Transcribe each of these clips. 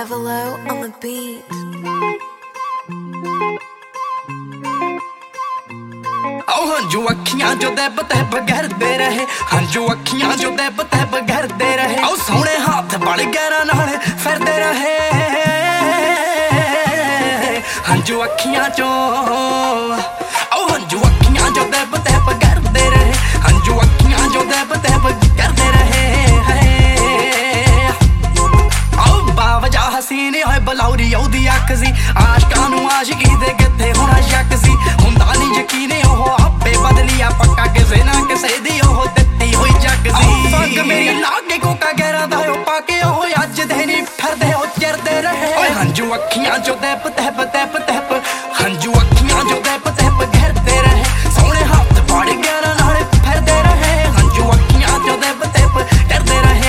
Devilo on the beat. हंजू अखियां जो दब तब करते रहे, हंजू अखियां जो दब तब करते रहे, ओ सोने हाथ बड़ गैरा नाल फिरदे रहे। हंजू अखियां चो हंजू अखियां जो दब तब करते रहे, हंजू अखियां जो दब तब करते रहे। बावजा हसीन होए बलौरी ओदी अख सी, आशकां नूं आशिकी दे किथे होना शक सी। हुंदा नहीं यकीन ओह आपे बदलिया पक्का किसे ना किसे दी ओह दित्ती होई जग सी। फंग मेरी लागे कोका गहरा दा ओ पाके ओह अज दे नहीं फिरदे ओ चिरदे रहे। ओए हंजू अखियां जो दब तब तब तब, हंजू अखियां जो दब तब घरते रहे, सोने हाथ बड़ गहरा नाल फिरदे रहे। हंजू अखियां जो दब तब करदे रहे।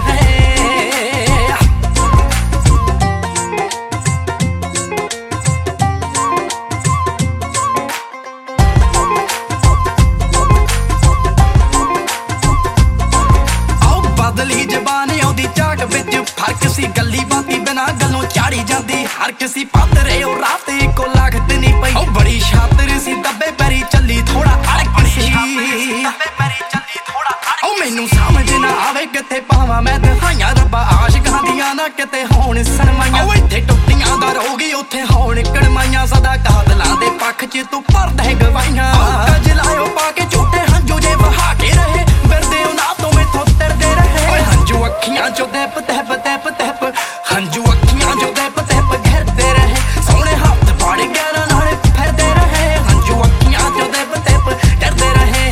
बदली जबानी ओदी झाक विच फर्क सी, गली बाती बिना गलों चाड़ी जांदी हर किसी पातरे ओ रात इको लागत नहीं पई। ओ बड़ी शातिर सी दबे पैरी चली थोड़ा अड़क सी, ओ मैनू समझ ना आवे किथे पावां मैं दहाइयां रब्बा आशिकां दियां ना किते होण शर्माइयां। ओ इत्थे टुट्टियां दा रोगी उत्थे होण कड़माइयां, सदा कादलां दे पक्ष च तू भरदे गवाइयां। गजलायो पाके झूठे हंजू जे बहा के रहे, बिरदे ना तो मैथों तरदे रहे। ओए हंजू अखियां जो दब तब तब तब, हंजू अखियां जो दब तब घरते रहे, सोने हाथ बड़ गहरा नाल फिरदे रहे। हंजू अखियां जो दब तब करदे रहे।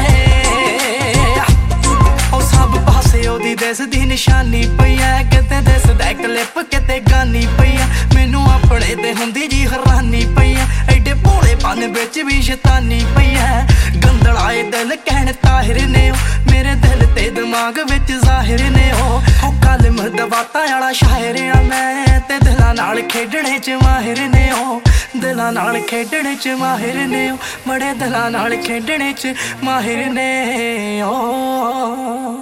ओ सब पासे ओदी दिस दी निशानी पई ऐ, किते दिसदा क्लिप किते गानी पई ऐ। मैनू अपने ते हुंदी जी हैरानी पई ऐ, एडे भोलेपन बिच भी शैतानी पई ऐ। गंदलाए दिल कहण ताहिर ने ओ, मेरे दिल ते दिमाग विच ज़ाहिर ने ओ। कलम दवातां आला शायर आ मैं, ते दिलां नाल खेडणे च माहिर ने ओ। दिलां नाल खेडणे च माहिर ने ओ, बड़े दिलां नाल खेडणे च माहिर ने ओ।